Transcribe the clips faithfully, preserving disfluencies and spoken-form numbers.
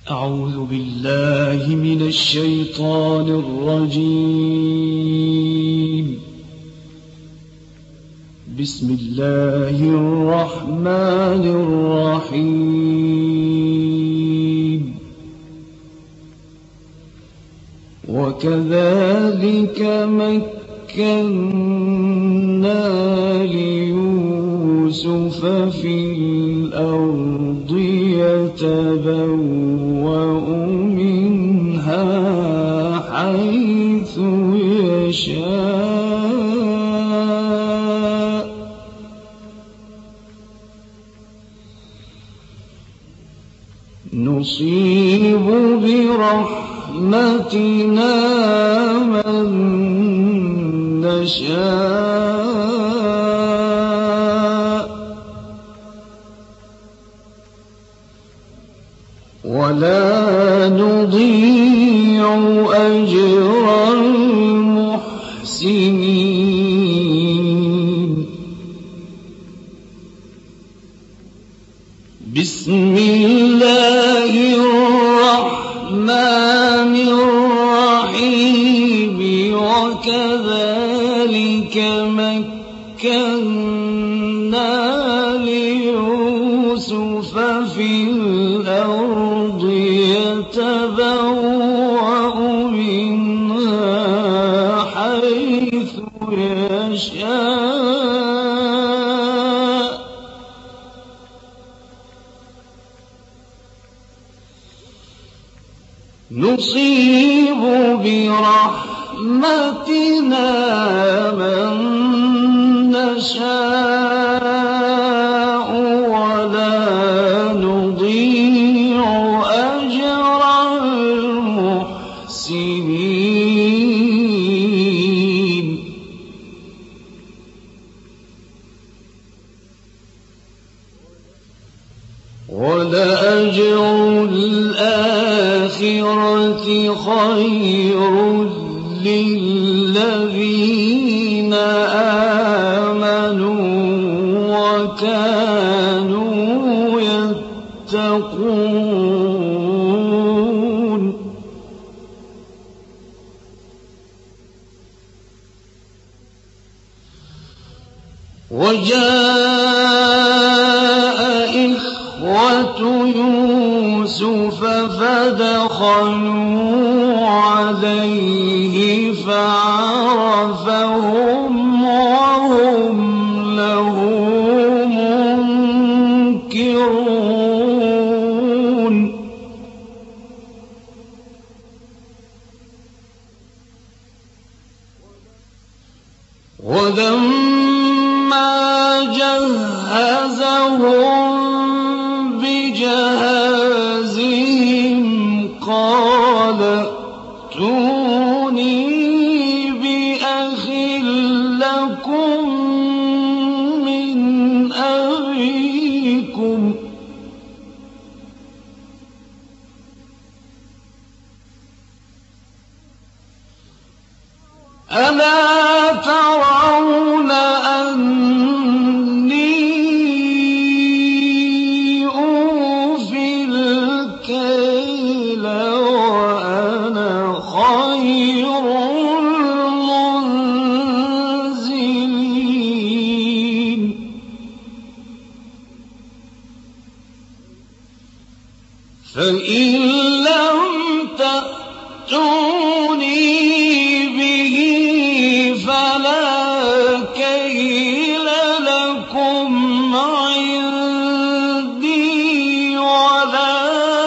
أعوذ بالله من الشيطان الرجيم. بسم الله الرحمن الرحيم. وكذلك مكنا ليوسف في الأرض يتبوأ منها حيث يشاء نصيب برحمتنا من نشاء ولا نضيع أجر المحسنين. بسم الله الرحمن الرحيم. وكذلك مكنا ليوسف في الأرض يتبوأ منها حيث يشاء نصيب برحمتنا من نشاء ولا نضيع أجر المحسنين. ولأجر الآخرة خير للذين آمنوا وكانوا يتقون. وجاء إخوة يوسف فدخلوا عليه فعرفهم وهم له منكرون. ولما جهزهم بجهازهم قال ائتوني بأخ لكم من أبيكم ألا ترون أني أوفي الكيل وأنا خير المنزلين. فإن لم تأتوني به فلا كيل لكم عندي ولا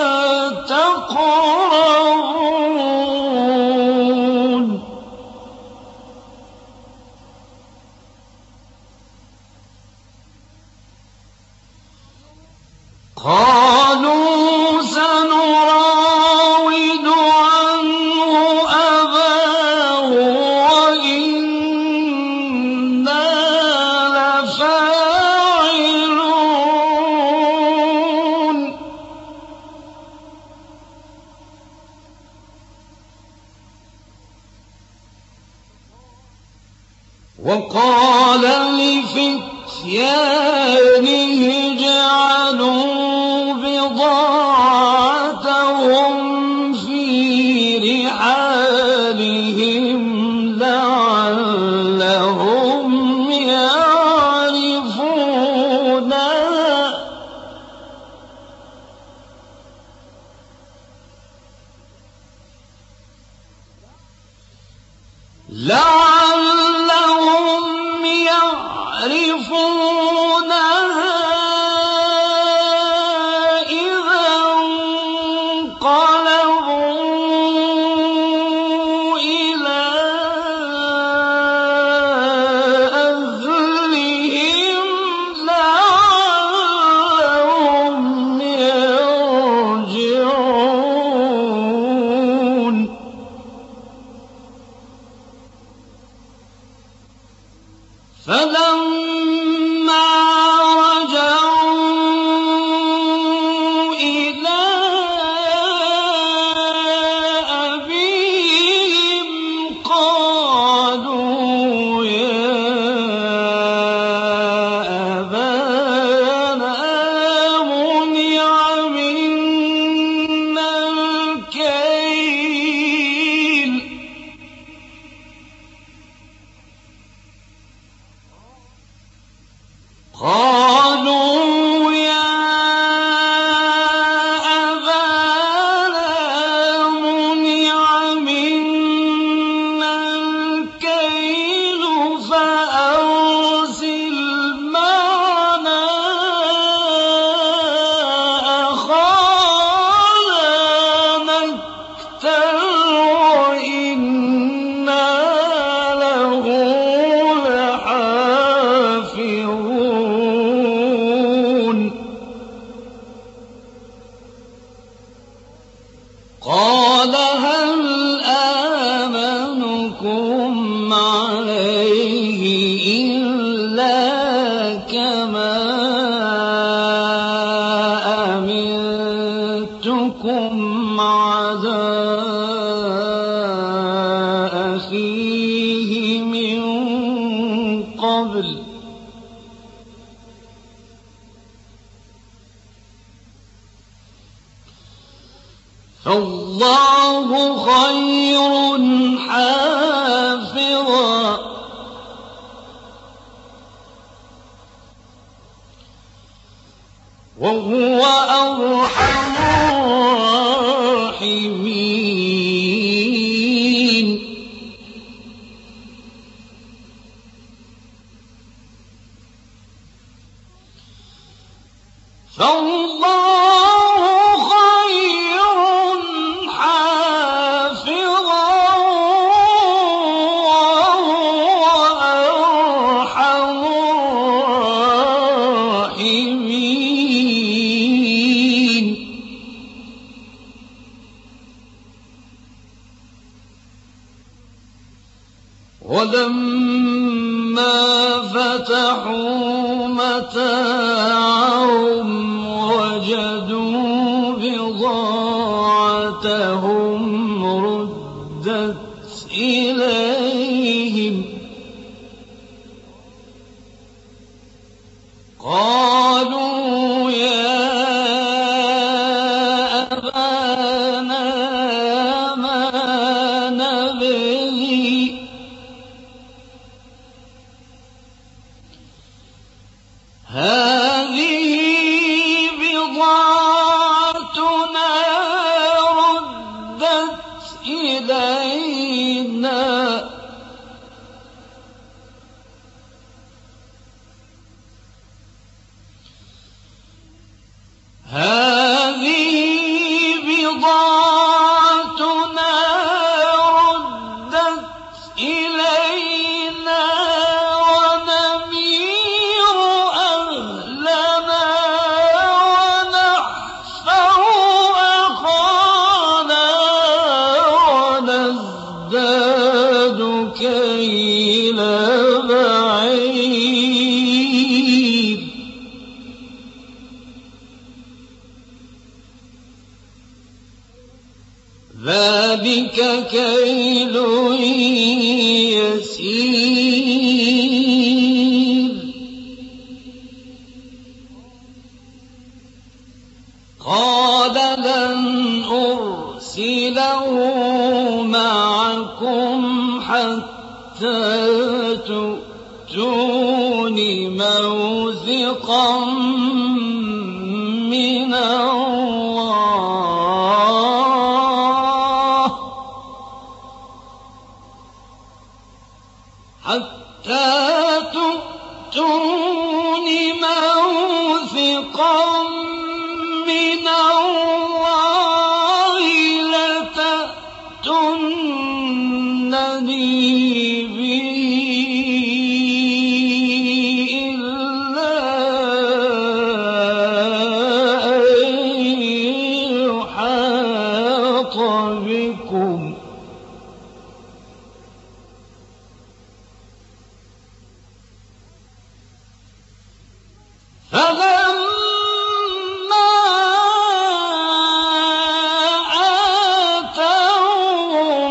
تقربون. قالوا سنراود عنه أباه وإنا لفاعلون. وقال لفتيانه اجعلوا بضاعتهم وهم في رحالهم لعلهم يعرفونها لعلهم يعرفونها إذا انقلبوا إلى أهلهم لعلهم يرجعون فلما رجعوا إلى أبيهم قالوا يا أبانا منع منا الكيل قالوا يا أبانا منع منا الكيل فأرسل معنا أخانا نكتل وإنا له لحافظون قال هل آمنكم عليه إلا كما أمنتكم على أخيه من قبل فالله خير حافظا وهو أرحم الراحمين فالله خير حافظا وهو أرحم الراحمين ولما فتحوا متاعهم وجدوا بضاعتهم ردت إليهم قالوا يا أبانا ما نبغي هذه بضاعتنا ردت إلينا هذه بضاعتنا ردت إلينا ونمير أهلنا ونحفظ أخانا ونزداد كيل بعير ذلك كيل يسير قال لن أرسله معكم حتى تؤتون موثقا من الله حتى تؤتون موثقا من الله لتأتونني به إلا أن يحاط بكم فلما آتوا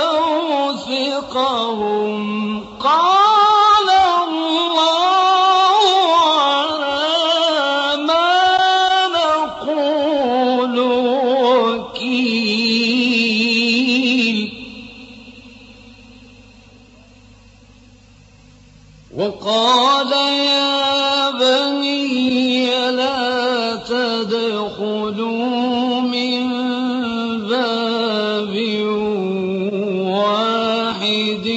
موثقهم قال الله على ما نقول وكيل وقال يا بني لا تدخلوا من باب واحد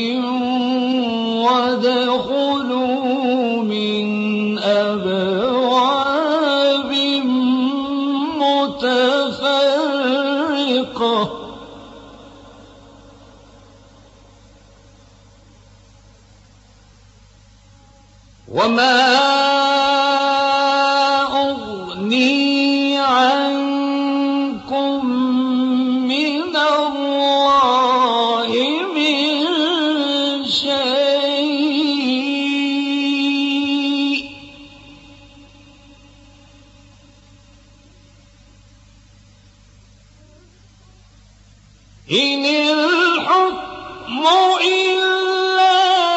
وادخلوا من أبواب متفرقة وما أغني عنكم من الله من شيء إن الحكم إلا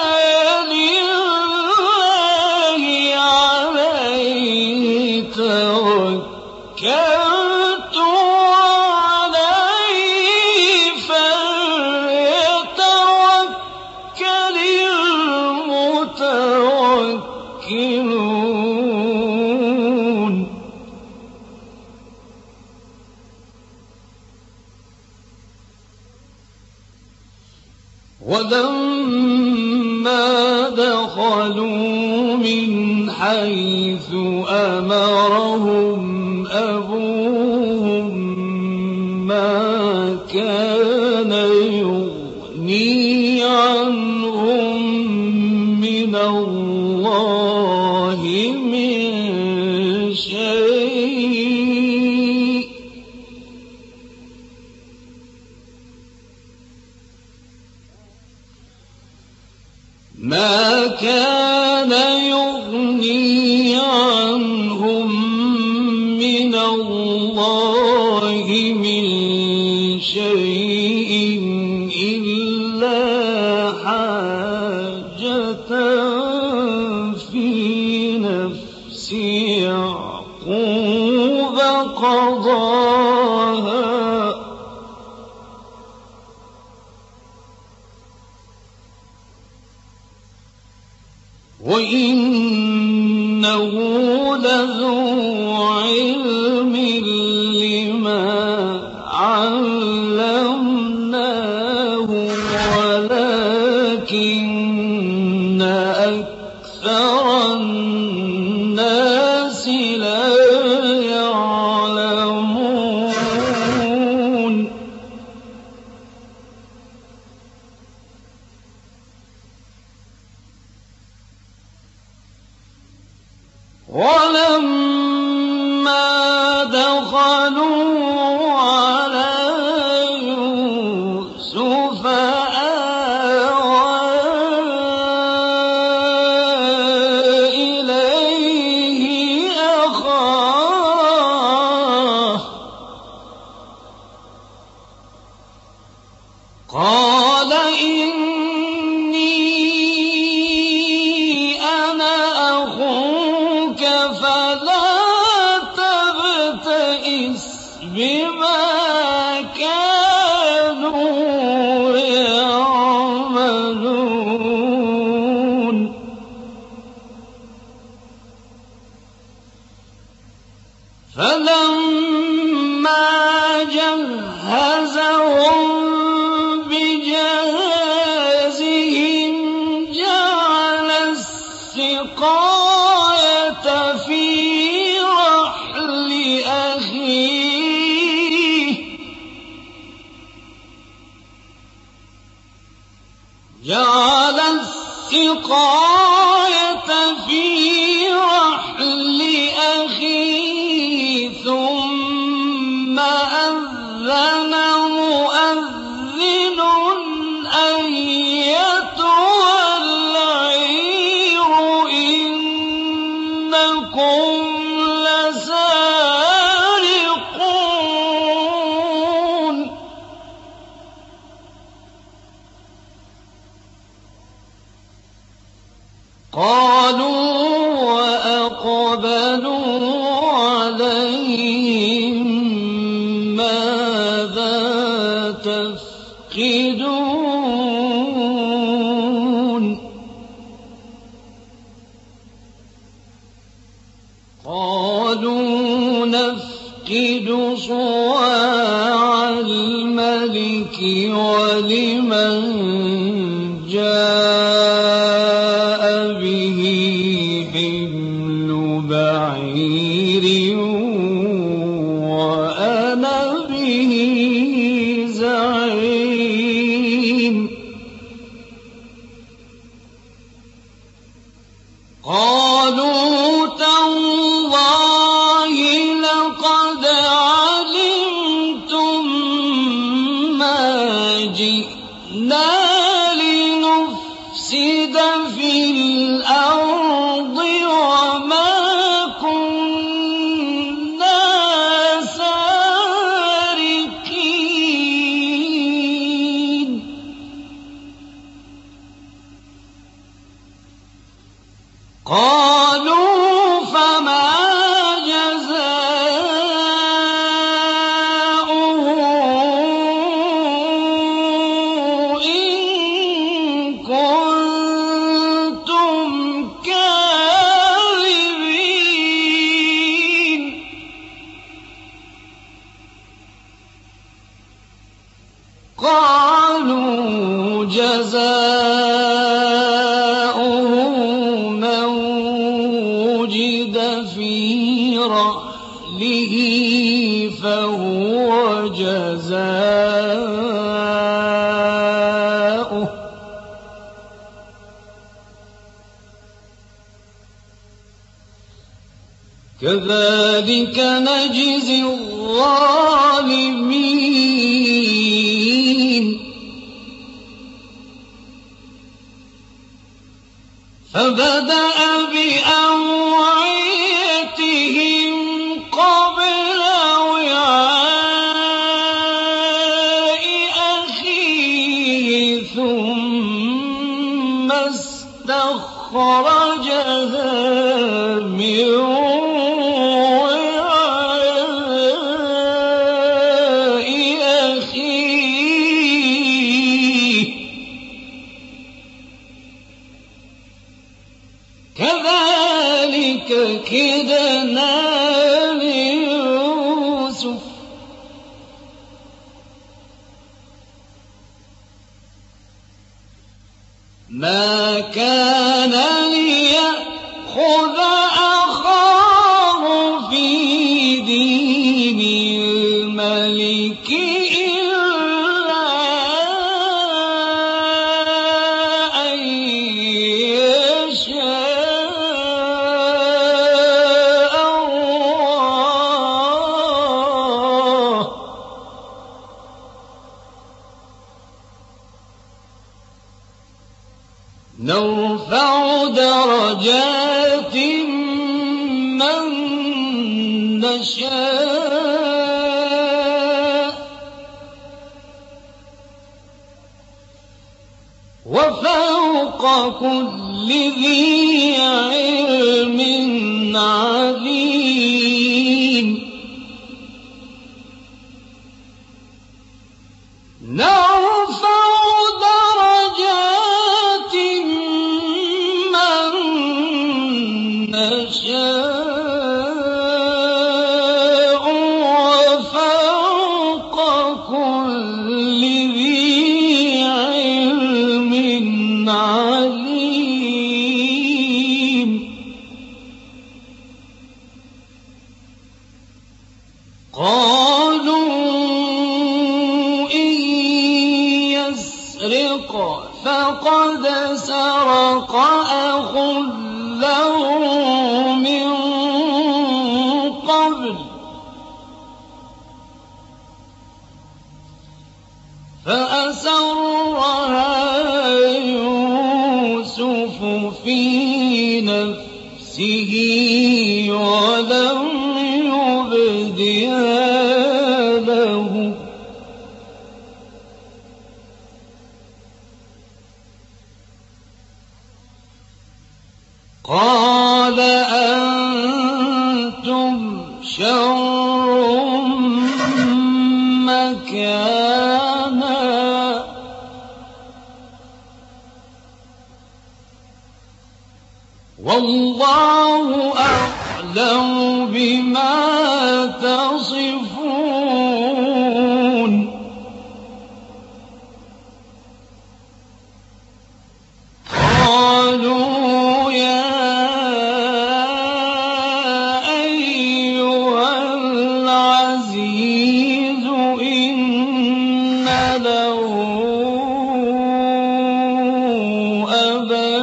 لله عليه توكلت وعليه فليتوكل المتوكلون ولما دخلوا من حيث أمرهم أبوهم ما كان يغني عنهم من الله من شيء ما كان يغني عنهم من الله من شيء إلا حاجة في نفس يعقوب قضاها وإنه لذو علم لما علمناه ولكن أكثر الناس لا يعلمون ولما دخلوا على يوسف آوى إليه أخاه قال إني أنا أخوك فلا تبتئس بما كان جعل السقاية في رحل أخيه ثم أذن مؤذن أيتها العير إنكم لسارقون قالوا وأقبلوا عليهم ماذا تفقدون قالوا نفقد صواع الملك ولمن جاء به حمل بعير وأنا به زعيم قالوا تالله لقد علمتم ما جئنا لنفسد في الأرض وما كنا سارقين قالوا فما جزاؤه إن كنتم كاذبين قالوا جزاؤه من وجد في رحله فهو جزاؤه كذلك نجزي الظالمين فبدأ بأوعيتهم قبل وعاء أخيه ثم استخرجها من وعاء أخيه كذلك كدنا ليوسف ما كان ليأخذ أخاه في دين الملك إلا أن يشاء الله نرفع درجات من نشاء وفوق كل ذي علم عليم نرفع درجات من نشاء وفوق كل ذي علم عليم قالوا إن يسرق يسرق فقد سرق أخ له من قبل فأسرها يوسف في نفسه ولم يبدها له قال أنتم شر مكانا والله أعلم بما تصفون قالوا يا أيها العزيز إن له أبا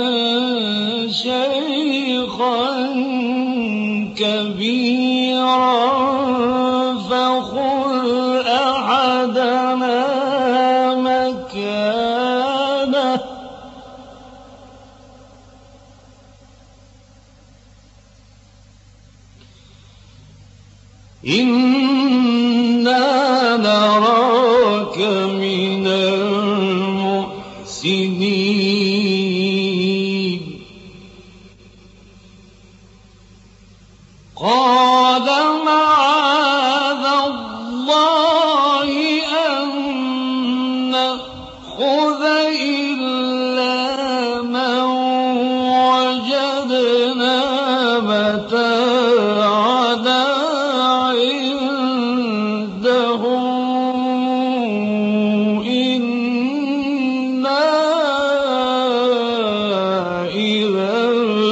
شيخا كبيرا فخذ أحدنا مكانه إنا نراك من المحسنين قال معاذ الله أن نأخذ إلا من وجدنا متاعنا عنده إنا إذا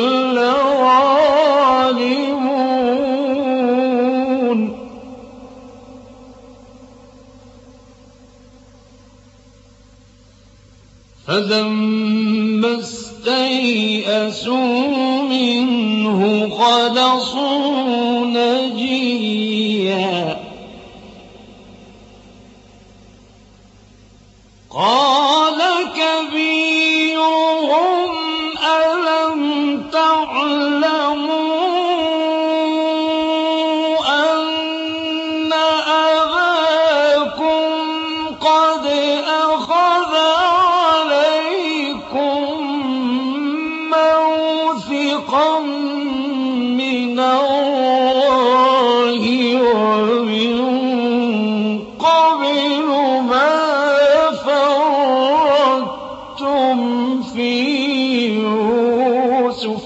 لظالمون فلما استيئسوا منه خلصوا نجيا قال كبيرهم ألم تعلموا أن أباكم قد أخذ عليكم موثقا من الله ومن قبل ما فرطتم في يوسف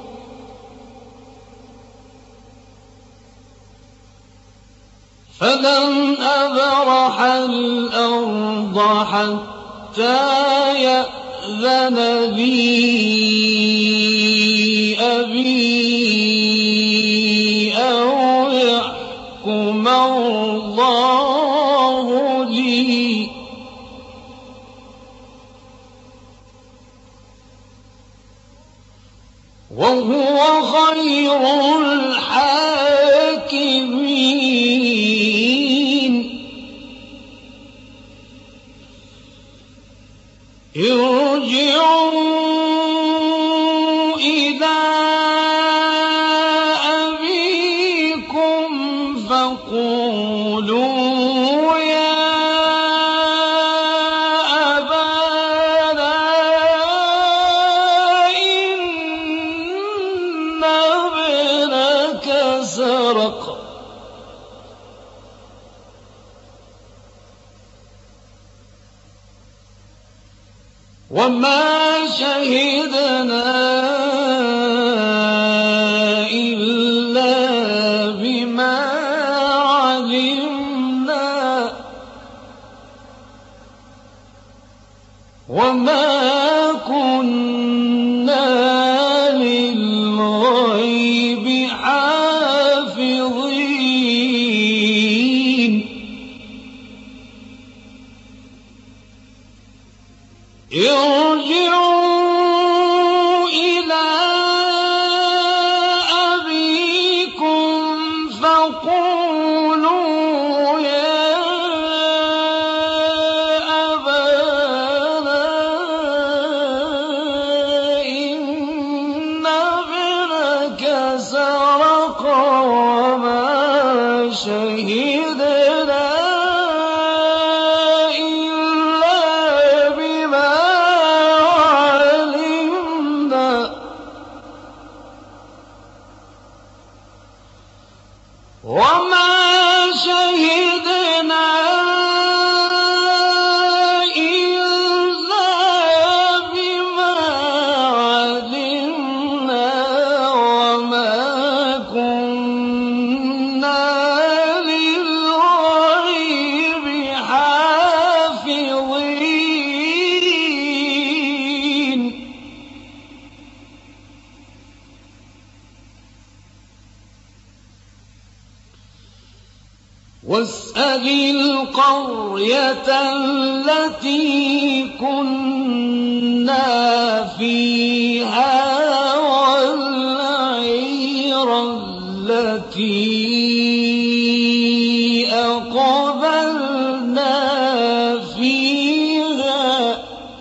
فلن أبرح الأرض حتى يأذن لي أبي أو يحكم الله لي وهو خير الحاكمين ارجعوا إلى أبيكم فقولوا يا أبانا إن ابنك سرق وما شهدنا إلا بما علمنا وما كنا للغيب حافظين ارجعوا إلى أبيكم فقولوا يا أبانا إن ابنك سرق وما شهدنا وما شهدنا إلا بما علمنا وما كنا للغيب حافظين واسأل القرية التي كنا فيها والعير التي أقبلنا فيها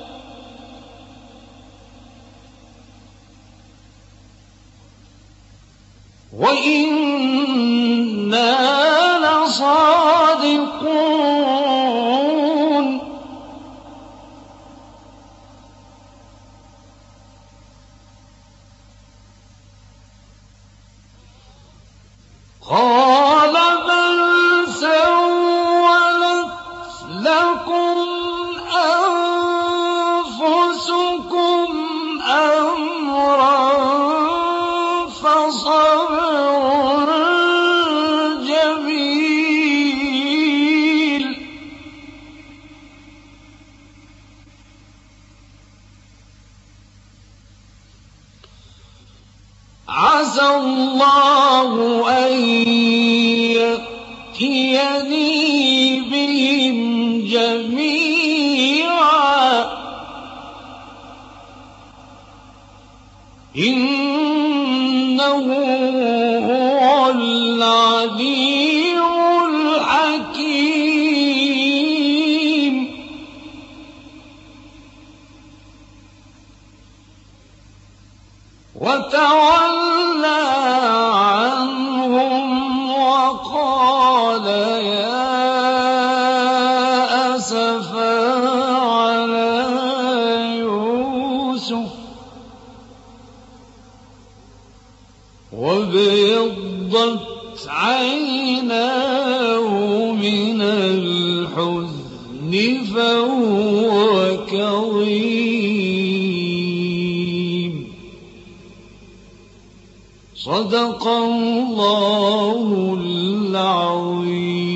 وإنا صادقون قال بل سولت لكم أنفسكم أمرا فصبر جميل عسى الله أن يأتيني بهم جميعا إنه هو العليم الحكيم وتولى عنهم وقال يا أسفا على يوسف وابيضت عيناه من الحزن فهو كظيم صدق الله العظيم.